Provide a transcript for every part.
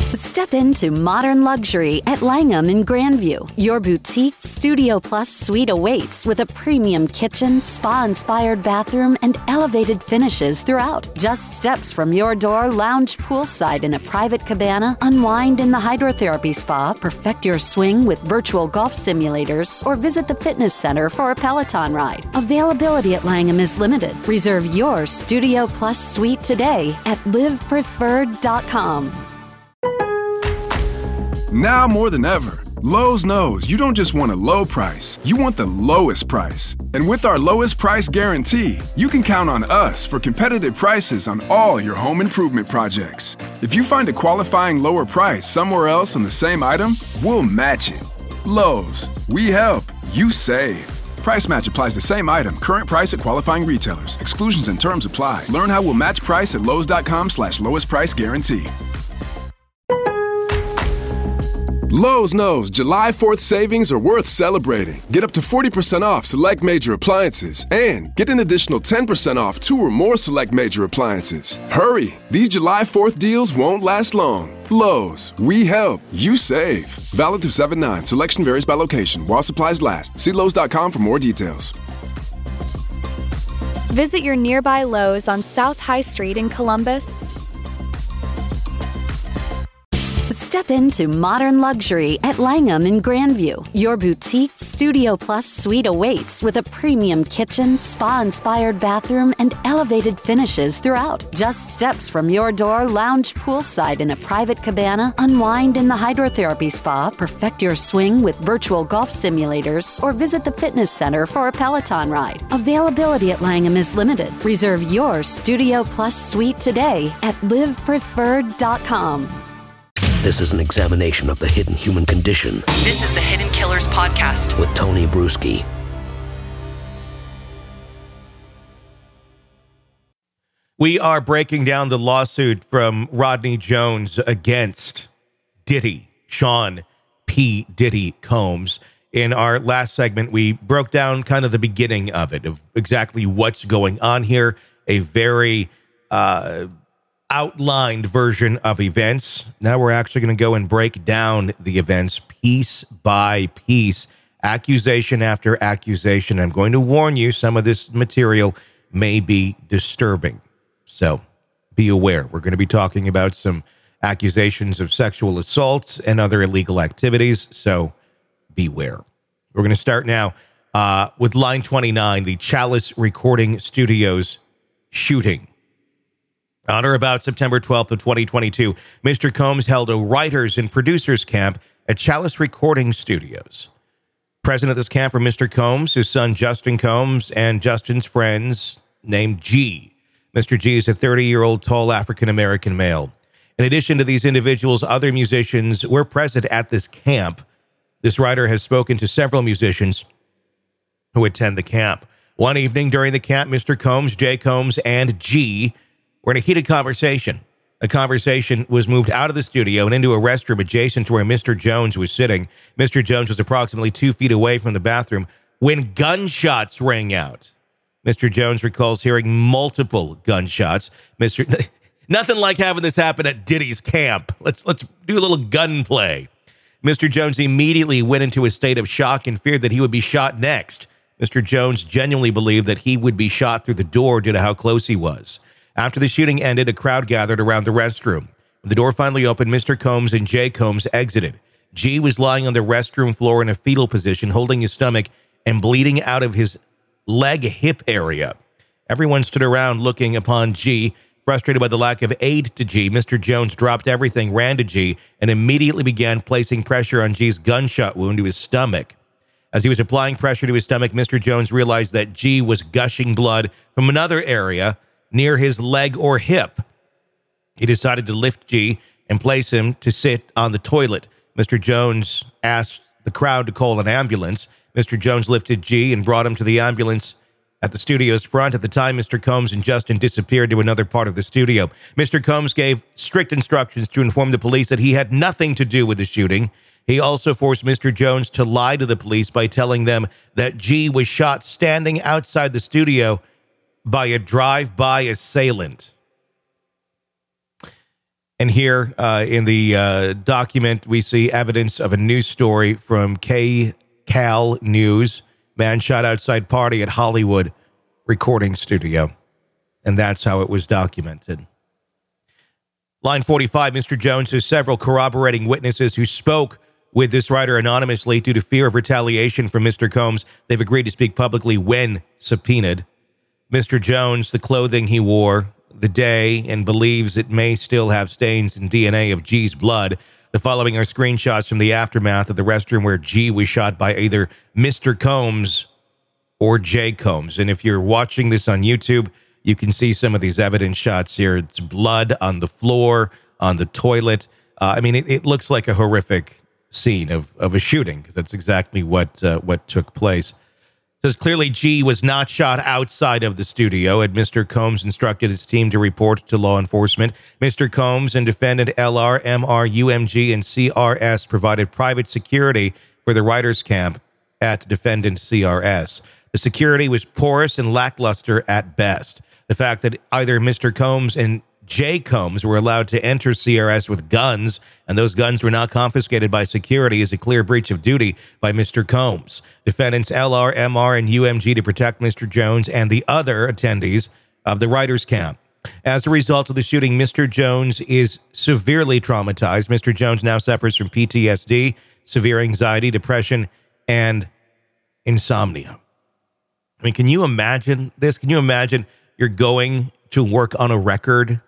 Step into modern luxury at Langham in Grandview. Your boutique Studio Plus suite awaits with a premium kitchen, spa-inspired bathroom, and elevated finishes throughout. Just steps from your door, lounge poolside in a private cabana, unwind in the hydrotherapy spa, perfect your swing with virtual golf simulators, or visit the fitness center for a Peloton ride. Availability at Langham is limited. Reserve your Studio Plus suite today at livepreferred.com. Now more than ever, Lowe's knows you don't just want a low price, you want the lowest price. And with our lowest price guarantee, you can count on us for competitive prices on all your home improvement projects. If you find a qualifying lower price somewhere else on the same item, we'll match it. Lowe's, we help, you save. Price match applies the same item, current price at qualifying retailers. Exclusions and terms apply. Learn how we'll match price at lowes.com/lowest price guarantee. Lowe's knows July 4th savings are worth celebrating. Get up to 40% off select major appliances and get an additional 10% off 2 or more select major appliances. Hurry! These July 4th deals won't last long. Lowe's, we help, you save. Valid through 7/9. Selection varies by location. While supplies last. See Lowe's.com for more details. Visit your nearby Lowe's on South High Street in Columbus. Step into modern luxury at Langham in Grandview. Your boutique Studio Plus suite awaits with a premium kitchen, spa-inspired bathroom, and elevated finishes throughout. Just steps from your door, lounge poolside in a private cabana, unwind in the hydrotherapy spa, perfect your swing with virtual golf simulators, or visit the fitness center for a Peloton ride. Availability at Langham is limited. Reserve your Studio Plus suite today at livepreferred.com. This is an examination of the hidden human condition. This is the Hidden Killers Podcast with Tony Bruschi. We are breaking down the lawsuit from Rodney Jones against Diddy, Sean P. Diddy Combs. In our last segment, we broke down kind of the beginning of it, of exactly what's going on here, a very outlined version of events. Now we're actually going to go and break down the events piece by piece, accusation after accusation. I'm going to warn you, some of this material may be disturbing. So be aware. We're going to be talking about some accusations of sexual assaults and other illegal activities. So beware. We're going to start now with line 29, the Chalice Recording Studios shooting. On or about September 12th of 2022, Mr. Combs held a writers and producers camp at Chalice Recording Studios. Present at this camp were Mr. Combs, his son Justin Combs, and Justin's friends named G. Mr. G is a 30-year-old tall African-American male. In addition to these individuals, other musicians were present at this camp. This writer has spoken to several musicians who attend the camp. One evening during the camp, Mr. Combs, J. Combs, and G were in a heated conversation. The conversation was moved out of the studio and into a restroom adjacent to where Mr. Jones was sitting. Mr. Jones was approximately 2 feet away from the bathroom when gunshots rang out. Mr. Jones recalls hearing multiple gunshots. Nothing like having this happen at Diddy's camp. Let's do a little gunplay. Mr. Jones immediately went into a state of shock and feared that he would be shot next. Mr. Jones genuinely believed that he would be shot through the door due to how close he was. After the shooting ended, a crowd gathered around the restroom. When the door finally opened, Mr. Combs and J. Combs exited. G was lying on the restroom floor in a fetal position, holding his stomach and bleeding out of his leg-hip area. Everyone stood around looking upon G. Frustrated by the lack of aid to G, Mr. Jones dropped everything, ran to G, and immediately began placing pressure on G's gunshot wound to his stomach. As he was applying pressure to his stomach, Mr. Jones realized that G was gushing blood from another area near his leg or hip. He decided to lift G and place him to sit on the toilet. Mr. Jones asked the crowd to call an ambulance. Mr. Jones lifted G and brought him to the ambulance at the studio's front. At the time, Mr. Combs and Justin disappeared to another part of the studio. Mr. Combs gave strict instructions to inform the police that he had nothing to do with the shooting. He also forced Mr. Jones to lie to the police by telling them that G was shot standing outside the studio by a drive-by assailant. And here in the document, we see evidence of a news story from KCAL News. Man shot outside party at Hollywood recording studio. And that's how it was documented. Line 45, Mr. Jones has several corroborating witnesses who spoke with this writer anonymously due to fear of retaliation from Mr. Combs. They've agreed to speak publicly when subpoenaed. Mr. Jones, the clothing he wore the day, and believes it may still have stains and DNA of G's blood. The following are screenshots from the aftermath of the restroom where G was shot by either Mr. Combs or J. Combs. And if you're watching this on YouTube, you can see some of these evidence shots here. It's blood on the floor, on the toilet. It looks like a horrific scene of a shooting, because that's exactly what took place. It says clearly G was not shot outside of the studio, and Mr. Combs instructed his team to report to law enforcement. Mr. Combs and defendant LR, MR, UMG, and CRS provided private security for the writers' camp at defendant CRS. The security was porous and lackluster at best. The fact that either Mr. Combs and J. Combs were allowed to enter CRS with guns, and those guns were not confiscated by security, is a clear breach of duty by Mr. Combs. Defendants LR, MR, and UMG to protect Mr. Jones and the other attendees of the writers' camp. As a result of the shooting, Mr. Jones is severely traumatized. Mr. Jones now suffers from PTSD, severe anxiety, depression, and insomnia. Can you imagine this? Can you imagine you're going to work on a record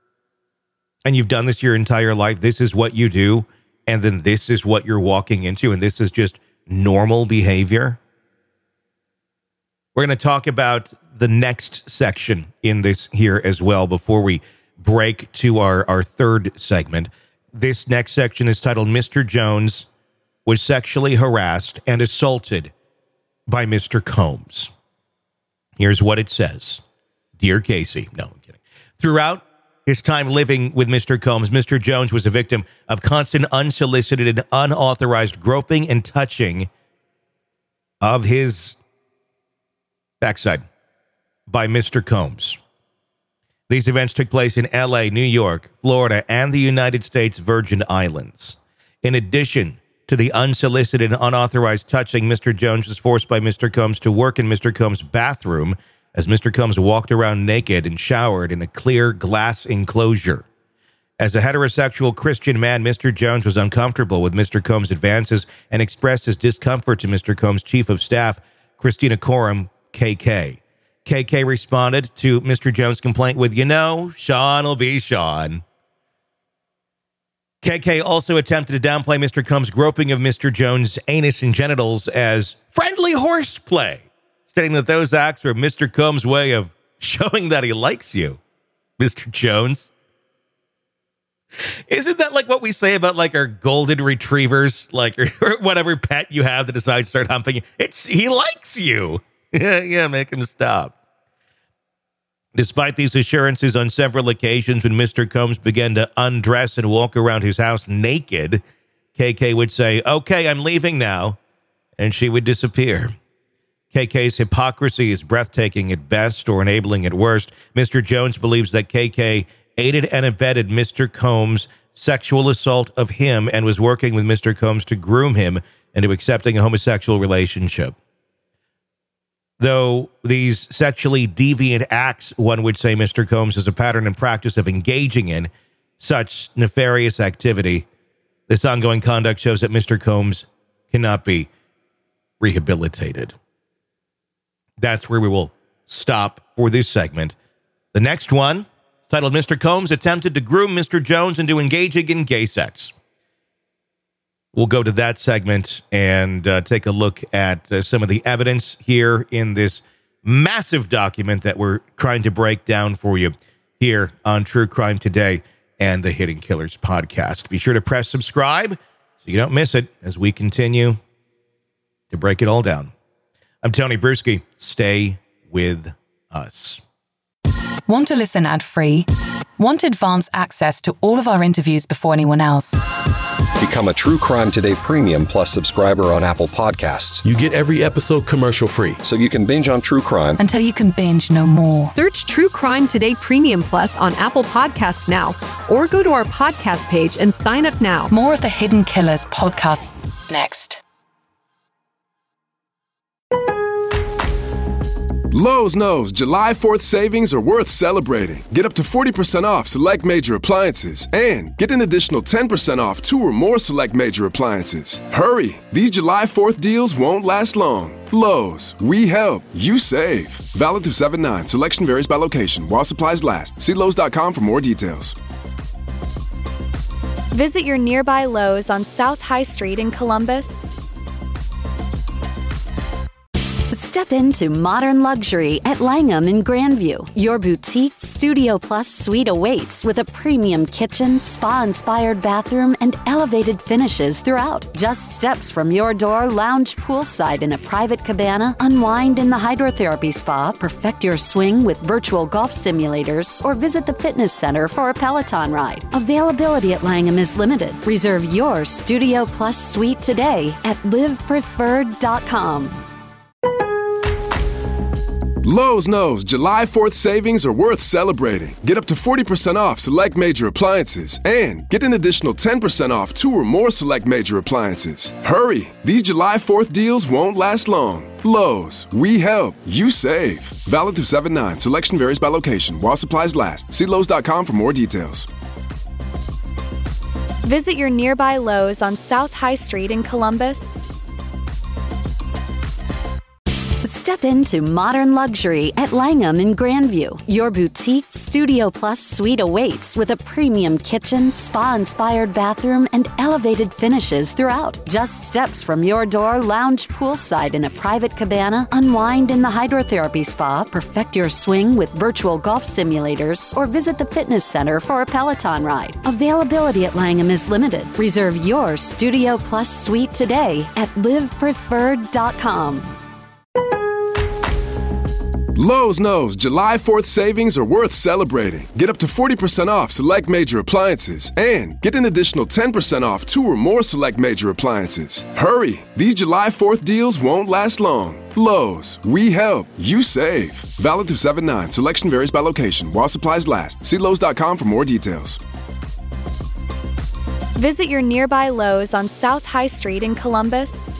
and you've done this your entire life? This is what you do. And then this is what you're walking into. And this is just normal behavior. We're going to talk about the next section in this here as well before we break to our third segment. This next section is titled Mr. Jones was sexually harassed and assaulted by Mr. Combs. Here's what it says. Dear Casey. No, I'm kidding. Throughout his time living with Mr. Combs, Mr. Jones was a victim of constant unsolicited and unauthorized groping and touching of his backside by Mr. Combs. These events took place in LA, New York, Florida, and the United States Virgin Islands. In addition to the unsolicited and unauthorized touching, Mr. Jones was forced by Mr. Combs to work in Mr. Combs' bathroom as Mr. Combs walked around naked and showered in a clear glass enclosure. As a heterosexual Christian man, Mr. Jones was uncomfortable with Mr. Combs' advances and expressed his discomfort to Mr. Combs' chief of staff, Christina Coram, KK. KK responded to Mr. Jones' complaint with, Sean will be Sean. KK also attempted to downplay Mr. Combs' groping of Mr. Jones' anus and genitals as friendly horseplay, stating that those acts were Mr. Combs' way of showing that he likes you, Mr. Jones. Isn't that like what we say about like our golden retrievers, like or whatever pet you have that decides to start humping you? He likes you. Yeah, make him stop. Despite these assurances on several occasions when Mr. Combs began to undress and walk around his house naked, KK would say, "Okay, I'm leaving now," and she would disappear. KK's hypocrisy is breathtaking at best or enabling at worst. Mr. Jones believes that KK aided and abetted Mr. Combs' sexual assault of him and was working with Mr. Combs to groom him into accepting a homosexual relationship. Though these sexually deviant acts, one would say Mr. Combs has a pattern and practice of engaging in such nefarious activity, this ongoing conduct shows that Mr. Combs cannot be rehabilitated. That's where we will stop for this segment. The next one is titled Mr. Combs attempted to groom Mr. Jones into engaging in gay sex. We'll go to that segment and take a look at some of the evidence here in this massive document that we're trying to break down for you here on True Crime Today and the Hidden Killers podcast. Be sure to press subscribe so you don't miss it as we continue to break it all down. I'm Tony Bruschi. Stay with us. Want to listen ad-free? Want advance access to all of our interviews before anyone else? Become a True Crime Today Premium Plus subscriber on Apple Podcasts. You get every episode commercial-free, so you can binge on true crime until you can binge no more. Search True Crime Today Premium Plus on Apple Podcasts now, or go to our podcast page and sign up now. More of the Hidden Killers podcast next. Lowe's knows July 4th savings are worth celebrating. Get up to 40% off select major appliances and get an additional 10% off 2 or more select major appliances. Hurry! These July 4th deals won't last long. Lowe's, we help, you save. Valid through 7/9. Selection varies by location while supplies last. See Lowe's.com for more details. Visit your nearby Lowe's on South High Street in Columbus. Step into modern luxury at Langham in Grandview. Your boutique Studio Plus suite awaits with a premium kitchen, spa-inspired bathroom, and elevated finishes throughout. Just steps from your door, lounge poolside in a private cabana, unwind in the hydrotherapy spa, perfect your swing with virtual golf simulators, or visit the fitness center for a Peloton ride. Availability at Langham is limited. Reserve your Studio Plus suite today at livepreferred.com. Lowe's knows July 4th savings are worth celebrating. Get up to 40% off select major appliances and get an additional 10% off 2 or more select major appliances. Hurry! These July 4th deals won't last long. Lowe's, we help, you save. Valid through 7/9. Selection varies by location while supplies last. See Lowe's.com for more details. Visit your nearby Lowe's on South High Street in Columbus. Step into modern luxury at Langham in Grandview. Your boutique Studio Plus suite awaits with a premium kitchen, spa-inspired bathroom, and elevated finishes throughout. Just steps from your door, lounge poolside in a private cabana, unwind in the hydrotherapy spa, perfect your swing with virtual golf simulators, or visit the fitness center for a Peloton ride. Availability at Langham is limited. Reserve your Studio Plus suite today at livepreferred.com. Lowe's knows July 4th savings are worth celebrating. Get up to 40% off select major appliances and get an additional 10% off 2 or more select major appliances. Hurry! These July 4th deals won't last long. Lowe's, we help, you save. Valid through 7/9. Selection varies by location while supplies last. See Lowe's.com for more details. Visit your nearby Lowe's on South High Street in Columbus.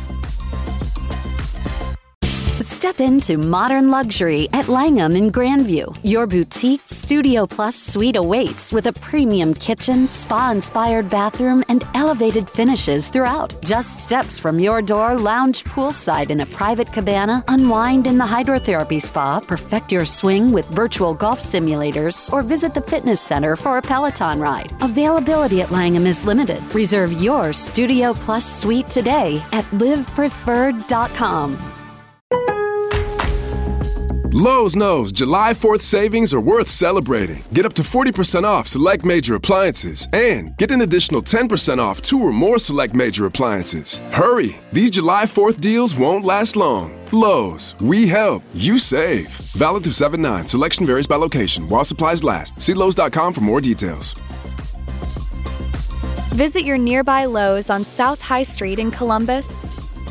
Step into modern luxury at Langham in Grandview. Your boutique Studio Plus suite awaits with a premium kitchen, spa-inspired bathroom, and elevated finishes throughout. Just steps from your door, lounge poolside in a private cabana, unwind in the hydrotherapy spa, perfect your swing with virtual golf simulators, or visit the fitness center for a Peloton ride. Availability at Langham is limited. Reserve your Studio Plus suite today at livepreferred.com. Lowe's knows July 4th savings are worth celebrating. Get up to 40% off select major appliances and get an additional 10% off 2 or more select major appliances. Hurry! These July 4th deals won't last long. Lowe's, we help, you save. Valid through 7/9. Selection varies by location while supplies last. See Lowe's.com for more details. Visit your nearby Lowe's on South High Street in Columbus.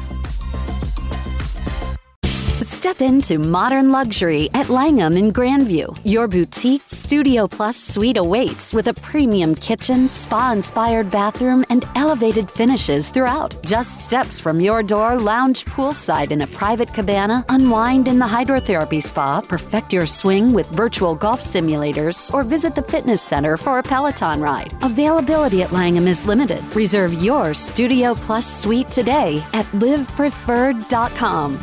Step into modern luxury at Langham in Grandview. Your boutique Studio Plus suite awaits with a premium kitchen, spa-inspired bathroom, and elevated finishes throughout. Just steps from your door, lounge poolside in a private cabana, unwind in the hydrotherapy spa, perfect your swing with virtual golf simulators, or visit the fitness center for a Peloton ride. Availability at Langham is limited. Reserve your Studio Plus suite today at livepreferred.com.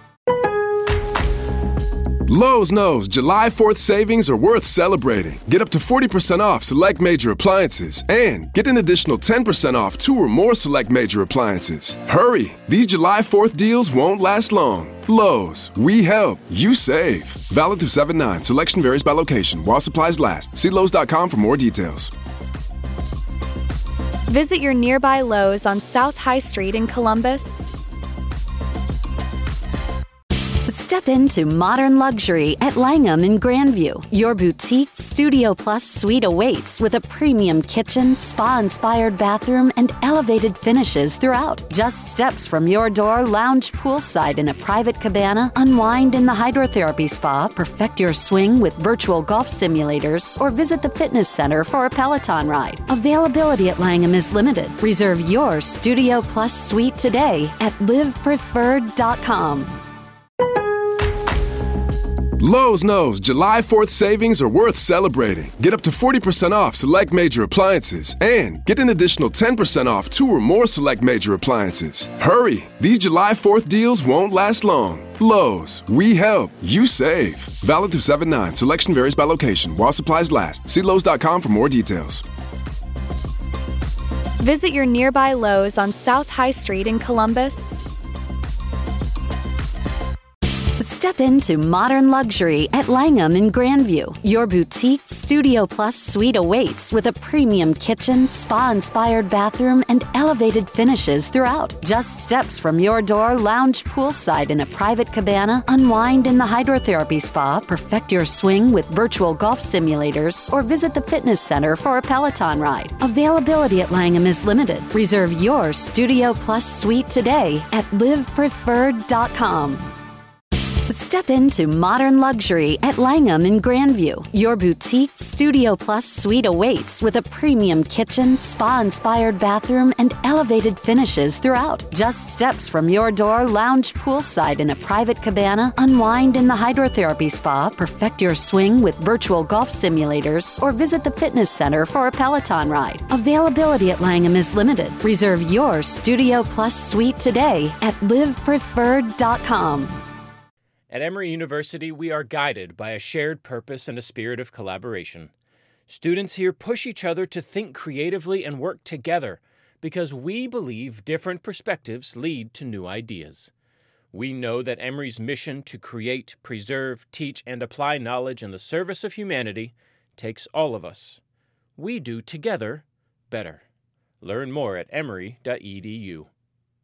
Lowe's knows July 4th savings are worth celebrating. Get up to 40% off select major appliances and get an additional 10% off 2 or more select major appliances. Hurry! These July 4th deals won't last long. Lowe's, we help, you save. Valid through 7/9. Selection varies by location while supplies last. See Lowe's.com for more details. Visit your nearby Lowe's on South High Street in Columbus. Step into modern luxury at Langham in Grandview. Your boutique Studio Plus suite awaits with a premium kitchen, spa-inspired bathroom, and elevated finishes throughout. Just steps from your door, lounge poolside in a private cabana, unwind in the hydrotherapy spa, perfect your swing with virtual golf simulators, or visit the fitness center for a Peloton ride. Availability at Langham is limited. Reserve your Studio Plus suite today at livepreferred.com. Lowe's knows July 4th savings are worth celebrating. Get up to 40% off select major appliances and get an additional 10% off 2 or more select major appliances. Hurry! These July 4th deals won't last long. Lowe's, we help, you save. Valid through 7/9. Selection varies by location. While supplies last. See Lowe's.com for more details. Visit your nearby Lowe's on South High Street in Columbus. Step into modern luxury at Langham in Grandview. Your boutique Studio Plus suite awaits with a premium kitchen, spa-inspired bathroom, and elevated finishes throughout. Just steps from your door, lounge poolside in a private cabana, unwind in the hydrotherapy spa, perfect your swing with virtual golf simulators, or visit the fitness center for a Peloton ride. Availability at Langham is limited. Reserve your Studio Plus suite today at livepreferred.com. Step into modern luxury at Langham in Grandview. Your boutique Studio Plus suite awaits with a premium kitchen, spa-inspired bathroom, and elevated finishes throughout. Just steps from your door, lounge poolside in a private cabana, unwind in the hydrotherapy spa, perfect your swing with virtual golf simulators, or visit the fitness center for a Peloton ride. Availability at Langham is limited. Reserve your Studio Plus suite today at livepreferred.com. At Emory University, we are guided by a shared purpose and a spirit of collaboration. Students here push each other to think creatively and work together because we believe different perspectives lead to new ideas. We know that Emory's mission to create, preserve, teach, and apply knowledge in the service of humanity takes all of us. We do together better. Learn more at emory.edu.